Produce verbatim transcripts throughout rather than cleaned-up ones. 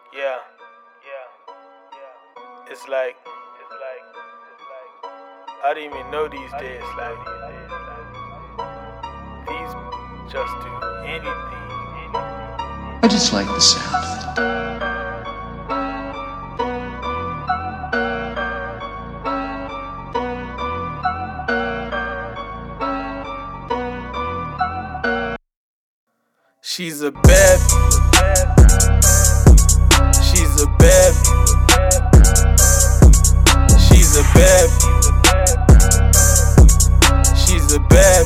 Yeah, yeah, yeah. It's like, it's like, it's like. I don't even know these days. Like, these just do anything. I just like the sound of it. She's a bad, she's a bad, she's a bad, she's a bad.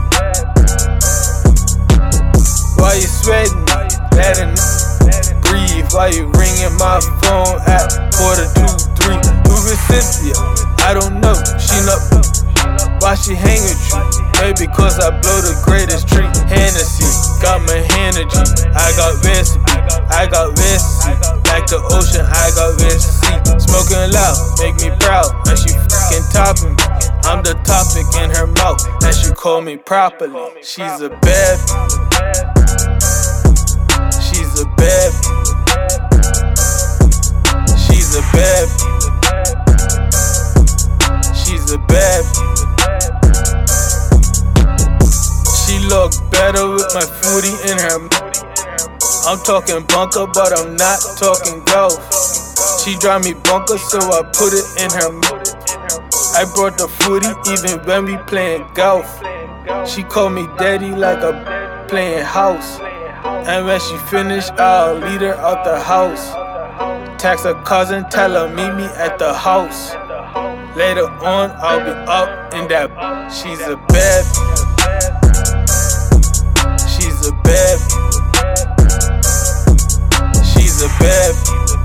Why you sweating? Let it breathe. Why you ringing my phone at quarter two, three? Who is Cynthia? I don't know. She not. Why she hang with you? Maybe cause I blow the greatest tree. Hennessy, got my energy. I got recipe, I got recipe. Like the ocean, I got recipe. Smoking loud, make me proud. And she fucking topping me. I'm the topic in her mouth, and she call me properly. She's a bad, she's a bad, she's a bad, she's a bad. She look better with my footy in her mouth. I'm talking bunker, but I'm not talking golf. She drive me bunker, so I put it in her mouth. I brought the footy even when we playing golf. She call me daddy like I'm playing house. And when she finish, I'll lead her out the house. Text her cousin, tell her meet me at the house. Later on, I'll be up in that. She's a bad, she's a bad, she's a bad.